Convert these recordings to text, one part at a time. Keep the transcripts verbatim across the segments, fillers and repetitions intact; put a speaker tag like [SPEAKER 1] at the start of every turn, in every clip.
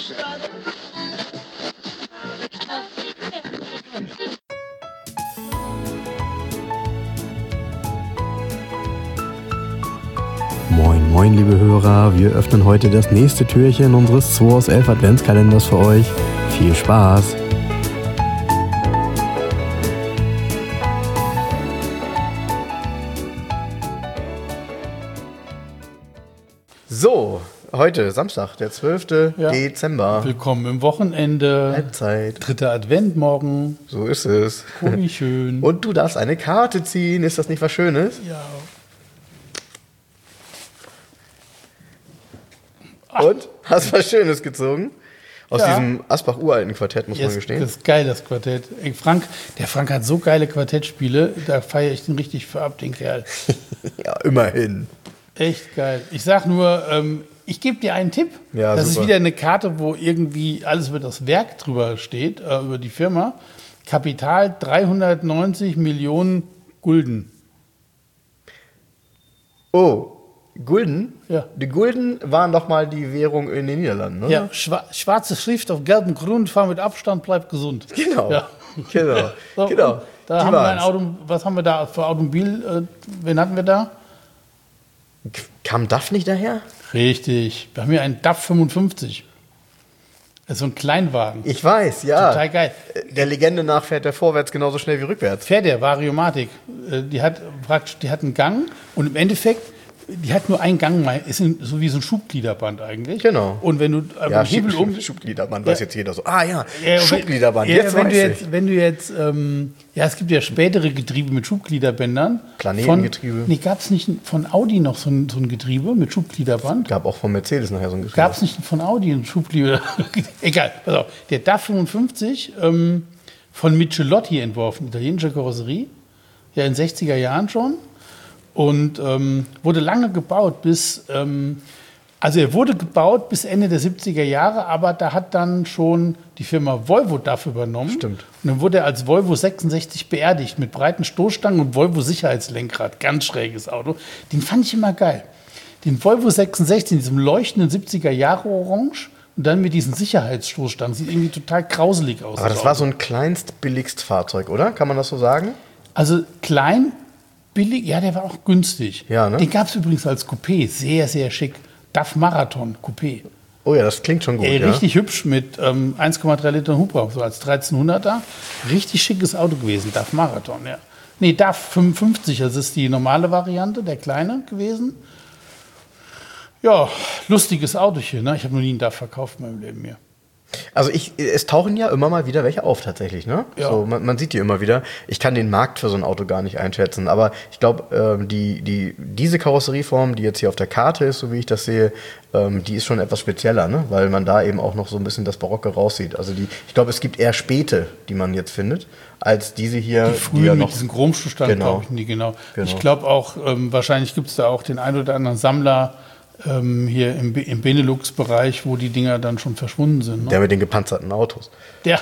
[SPEAKER 1] Moin, moin, liebe Hörer. Wir öffnen heute das nächste Türchen unseres zwei aus elf Adventskalenders für euch. Viel Spaß! So, heute Samstag, der zwölfte
[SPEAKER 2] Ja.
[SPEAKER 1] Dezember.
[SPEAKER 2] Willkommen im Wochenende.
[SPEAKER 1] Halbzeit.
[SPEAKER 2] Dritter Advent morgen.
[SPEAKER 1] So ist es.
[SPEAKER 2] Oh, wie schön.
[SPEAKER 1] Und du darfst eine Karte ziehen. Ist das nicht was Schönes?
[SPEAKER 2] Ja.
[SPEAKER 1] Und? Hast was Schönes gezogen? Aus
[SPEAKER 2] Ja.
[SPEAKER 1] diesem Asbach-uralten Quartett, muss man
[SPEAKER 2] Jetzt,
[SPEAKER 1] gestehen.
[SPEAKER 2] das ist geil, das Quartett. Ey, Frank, der Frank hat so geile Quartettspiele, da feiere ich den richtig für ab, den Kerl.
[SPEAKER 1] Ja, immerhin.
[SPEAKER 2] Echt geil. Ich sag nur, ähm, ich gebe dir einen Tipp.
[SPEAKER 1] Ja,
[SPEAKER 2] das
[SPEAKER 1] super.
[SPEAKER 2] ist wieder eine Karte, wo irgendwie alles über das Werk drüber steht, äh, über die Firma. Kapital dreihundertneunzig Millionen Gulden.
[SPEAKER 1] Oh, Gulden?
[SPEAKER 2] Ja.
[SPEAKER 1] Die Gulden waren doch mal die Währung in den Niederlanden, ne?
[SPEAKER 2] Ja, schwa schwarze Schrift auf gelbem Grund, fahr mit Abstand, bleib gesund.
[SPEAKER 1] Genau.
[SPEAKER 2] Ja.
[SPEAKER 1] Genau.
[SPEAKER 2] So,
[SPEAKER 1] genau.
[SPEAKER 2] und Da
[SPEAKER 1] Die
[SPEAKER 2] haben wir ein
[SPEAKER 1] waren's.
[SPEAKER 2] Auto, was haben wir da für Automobil? Äh, wen hatten wir da?
[SPEAKER 1] Kam D A F nicht daher?
[SPEAKER 2] Richtig. Wir haben hier einen D A F fünfundfünfzig. Das ist so ein Kleinwagen.
[SPEAKER 1] Ich weiß, ja.
[SPEAKER 2] Total geil.
[SPEAKER 1] Der Legende nach fährt der vorwärts genauso schnell wie rückwärts.
[SPEAKER 2] Fährt der Variomatik. Äh, Die hat praktisch, die hat einen Gang und im Endeffekt, die hat nur einen Gang, mal- ist ein- so wie so ein Schubgliederband eigentlich.
[SPEAKER 1] Genau.
[SPEAKER 2] Und wenn du äh,
[SPEAKER 1] Ja,
[SPEAKER 2] den Hebel um,
[SPEAKER 1] Schubgliederband,
[SPEAKER 2] Ja.
[SPEAKER 1] weiß jetzt jeder so. Ah ja,
[SPEAKER 2] Ja, und
[SPEAKER 1] Schubgliederband,
[SPEAKER 2] wenn,
[SPEAKER 1] jetzt
[SPEAKER 2] ja, wenn
[SPEAKER 1] weiß
[SPEAKER 2] du
[SPEAKER 1] ich.
[SPEAKER 2] jetzt, wenn du jetzt, ähm, ja, es gibt ja spätere Getriebe mit Schubgliederbändern.
[SPEAKER 1] Planetengetriebe.
[SPEAKER 2] Von, nee, gab es nicht von Audi noch so ein, so ein Getriebe mit Schubgliederband?
[SPEAKER 1] Gab auch von Mercedes nachher so ein Gefühl.
[SPEAKER 2] Gab es nicht von Audi ein Schubglieder? Egal, pass auf. Der D A F fünfundfünfzig, ähm, von Michelotti entworfen, italienische Karosserie, ja in den sechziger Jahren schon. Und ähm, wurde lange gebaut bis, ähm, also er wurde gebaut bis Ende der siebziger Jahre, aber da hat dann schon die Firma Volvo D A F übernommen.
[SPEAKER 1] Stimmt.
[SPEAKER 2] Und dann wurde er als Volvo sechsundsechzig beerdigt mit breiten Stoßstangen und Volvo Sicherheitslenkrad. Ganz schräges Auto. Den fand ich immer geil. Den Volvo sechsundsechzig in diesem leuchtenden siebziger Jahre Orange und dann mit diesen Sicherheitsstoßstangen. Sieht irgendwie total grauselig aus.
[SPEAKER 1] Aber das war so ein kleinst-billigst Fahrzeug, oder? Kann man das so sagen?
[SPEAKER 2] Also klein, billig, ja, der war auch günstig.
[SPEAKER 1] Ja, ne?
[SPEAKER 2] Den gab es übrigens als Coupé, sehr, sehr schick. D A F Marathon Coupé.
[SPEAKER 1] Oh ja, das klingt schon gut,
[SPEAKER 2] Ey,
[SPEAKER 1] ja.
[SPEAKER 2] richtig hübsch mit ähm, eins Komma drei Liter Hubraum, so als dreizehnhunderter. Richtig schickes Auto gewesen, D A F Marathon, ja. Nee, D A F fünfundfünfzig, das ist die normale Variante, der kleine gewesen. Ja, lustiges Autochen, ne? Ich habe noch nie einen D A F verkauft in meinem Leben mehr.
[SPEAKER 1] Also ich, es tauchen ja immer mal wieder welche auf tatsächlich, ne?
[SPEAKER 2] Ja.
[SPEAKER 1] So, man, man sieht die immer wieder. Ich kann den Markt für so ein Auto gar nicht einschätzen, aber ich glaube, ähm, die, die, diese Karosserieform, die jetzt hier auf der Karte ist, so wie ich das sehe, ähm, die ist schon etwas spezieller, ne? Weil man da eben auch noch so ein bisschen das Barocke raussieht. Also die, ich glaube, es gibt eher Späte, die man jetzt findet, als diese hier,
[SPEAKER 2] Die
[SPEAKER 1] die,
[SPEAKER 2] frühen
[SPEAKER 1] ja
[SPEAKER 2] mit
[SPEAKER 1] noch...
[SPEAKER 2] diesem Chromzustand,
[SPEAKER 1] Genau.
[SPEAKER 2] glaube ich, nie genau.
[SPEAKER 1] Genau.
[SPEAKER 2] Ich glaube auch, ähm, wahrscheinlich gibt es da auch den einen oder anderen Sammler ähm, hier im, Be- im Benelux-Bereich, wo die Dinger dann schon verschwunden sind. Ne?
[SPEAKER 1] Der mit den gepanzerten Autos.
[SPEAKER 2] Der.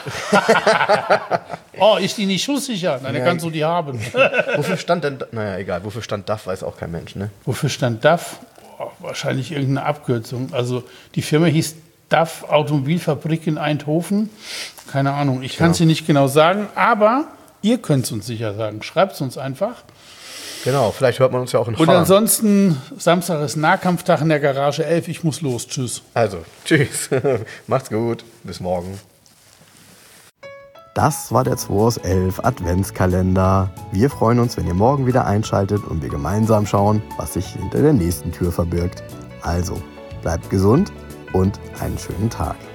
[SPEAKER 2] Oh, ist die nicht schusssicher? Nein, dann
[SPEAKER 1] Ja.
[SPEAKER 2] kannst du die haben.
[SPEAKER 1] Wofür stand denn... Naja, egal. Wofür stand D A F, weiß auch kein Mensch, ne?
[SPEAKER 2] Wofür stand D A F? Boah, wahrscheinlich irgendeine Abkürzung. Also die Firma hieß D A F Automobilfabrik in Eindhoven. Keine Ahnung, ich kann es dir nicht genau sagen, aber ihr könnt es uns sicher sagen. Schreibt es uns einfach.
[SPEAKER 1] Genau, vielleicht hört man uns ja auch in
[SPEAKER 2] Und
[SPEAKER 1] Fahren.
[SPEAKER 2] ansonsten, Samstag ist Nahkampftag in der Garage elf. Ich muss los. Tschüss.
[SPEAKER 1] Also, tschüss. Macht's gut. Bis morgen. Das war der zwei aus elf Adventskalender. Wir freuen uns, wenn ihr morgen wieder einschaltet und wir gemeinsam schauen, was sich hinter der nächsten Tür verbirgt. Also, bleibt gesund und einen schönen Tag.